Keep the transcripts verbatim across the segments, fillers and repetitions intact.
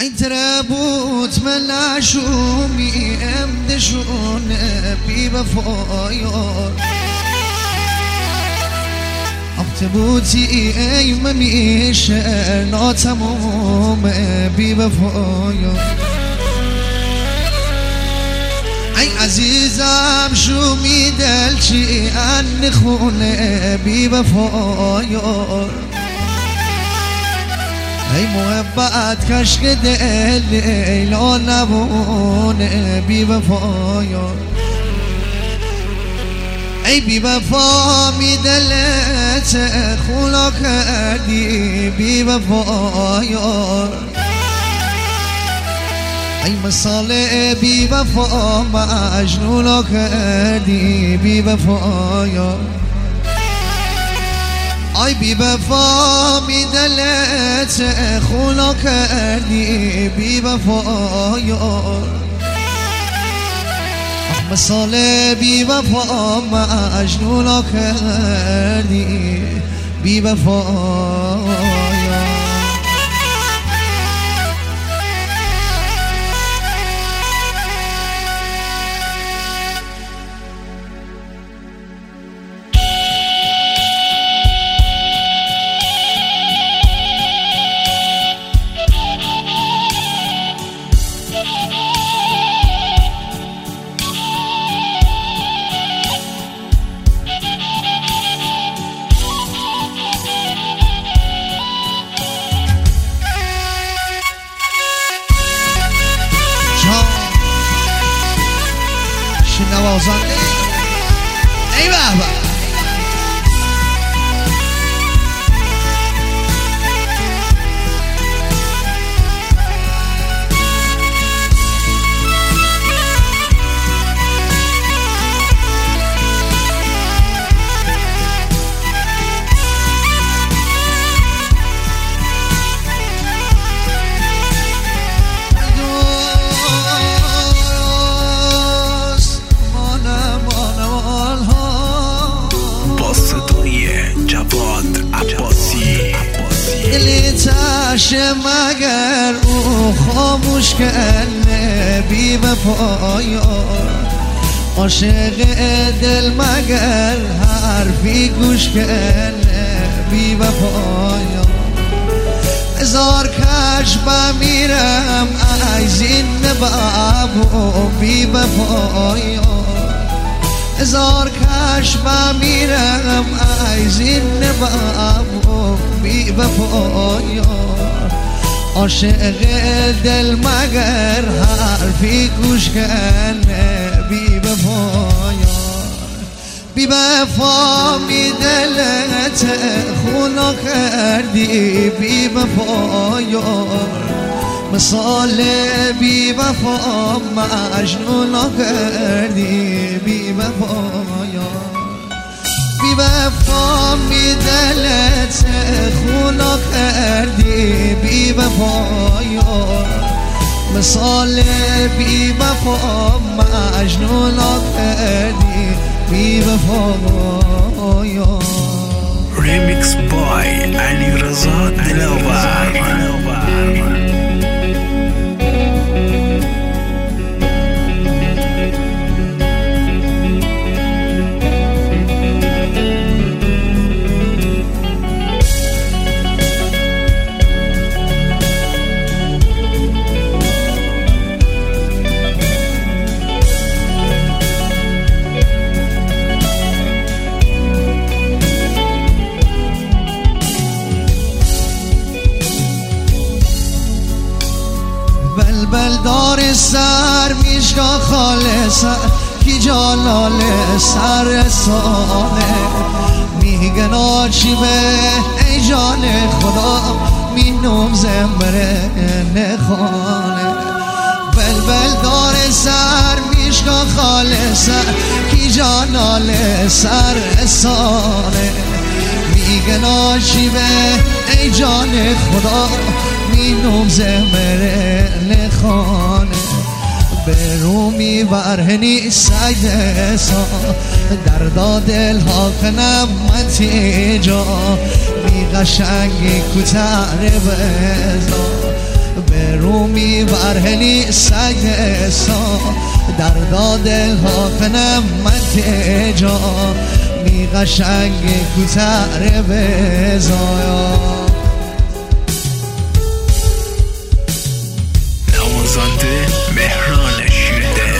عين ترابوت ملاشومي امدشون ببفايار افتبوتي اي مميش ناتموم ببفايار ای عزیزم شو میدل چی ان خونه بی وفایار ای محبت کشک دل لیلا نبونه بی وفایار ای بی وفا میدلت خولا کردی بی وفایار ای مثال بی وفا مجنون کردی بی وفایا ای بی وفا می دلت خونا کردی بی وفایا مثال بی وفا مجنون کردی بی وفایا نوازنده ای بابا چشم مگر او خاموش کنه بی وفایار عاشق دل مگر حرفی گوش کنه بی وفایار هزار کش بمیرم عیزین بابو بی وفایار هزار کش بمیرم عیزین بابو بی وفایار عاشق دل مگر حرفی گوش کنه بی وفایار بی وفا می دلت خونا کردی بی وفایار مثال بی وفا مجنون کردی بی وفایار بی وفا می دلت خونا کردی بی وفایار مثال بی وفا مجنون کردی بی وفایار ریمیکس بای علی رضا دلاور بلدار سر میشگاه خالص کی جلال سر سانه میگن آچی به ای جان خدا مینوم زمره نخانه بلبل دار سر میشگاه خالص کی جلال سر سانه میگن آچی به ای جان خدا مینوم زمره نخانه به رومی ورهنی سیده سا در دادل ها کنم من تیجا می قشنگی کتر بزا به رومی میبرهنی سگ سا در دادل ها کنم من تجا می قشنگ کتر بزایا نوازنده مهران شیرده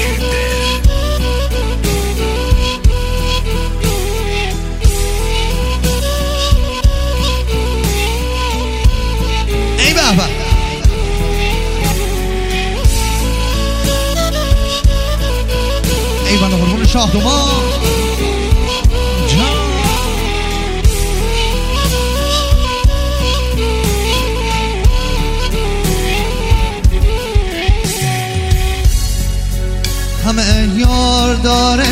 ای بابا ای بابا قربون شاه دوما همه یار داره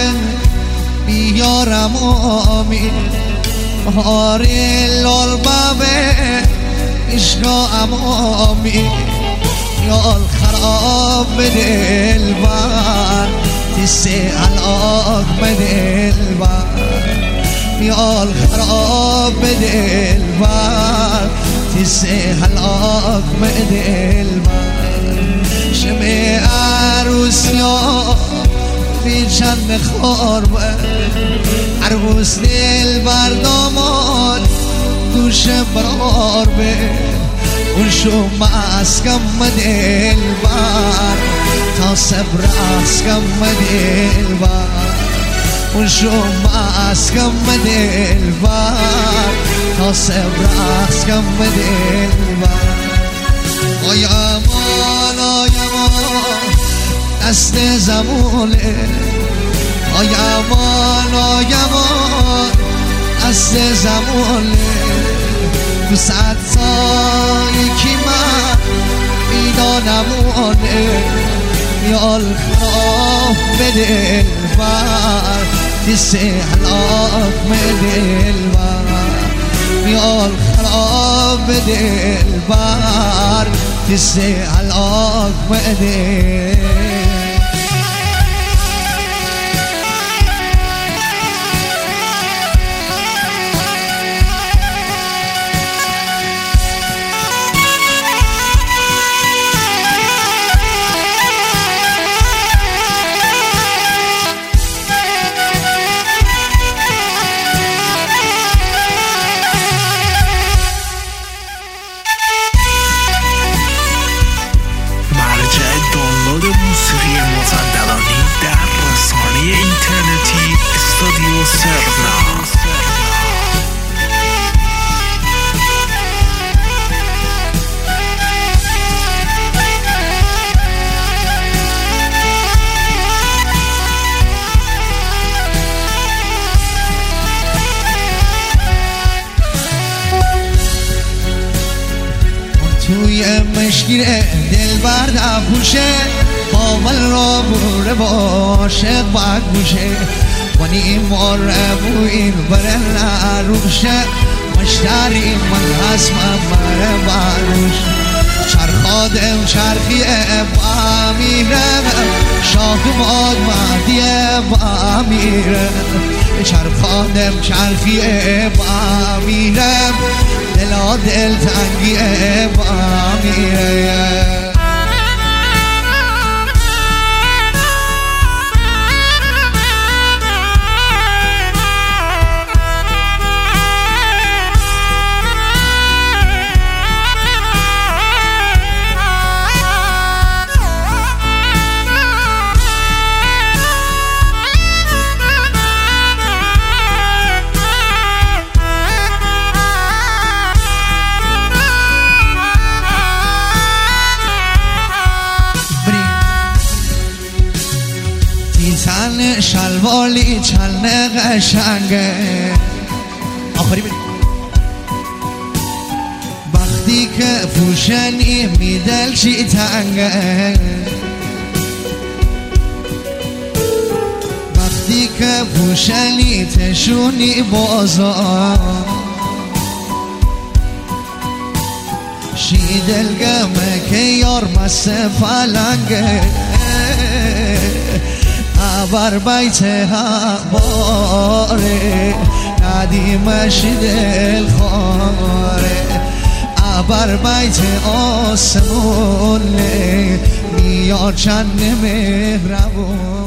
بیارم آمین هاری لال بابه اشنا امامی یال خراب دل بر تسه علاق بدل بر یال خراب دل بر تسه علاق بدل بر شمه عروس یا بی چند خور بر عروس دل بر داماد دوش برار بر اون شو ماسکم دل بر تا صبر اسکم دل بر اون شو ماسکم دل بر تا صبر اسکم دل بر آی امان آی امان دست زمونه آی امان آی امان دست زمونه تو صد سایی که من میدانمونه یال خراب به دل بر تسه حلاق به دل بر یال خراب به دل بر تسه حلاق به دل موسیقی مازندرانی در رسانه اینترنتی استودیو سرنا توی مشکیر دل برد افروشه باول را بوره باشه باید بوشه ونی مار بوین بره نروشه مشتری من هستم بره باروش چرخادم چرخیه با میرم شاه باد مهدیه با میرم چرخادم چرخیه با میرم دلا دل تنگیه با میرم تن شلوالی چلنه قشنگه آخری بریم وقتی که پوشنی میدل چی تنگه وقتی که پوشنی تشونی بازار شی دلگمه که یار مست فلنگه بر بیت حباره ندیمش دل خاره بر بیت آسمون میاد چند مهربون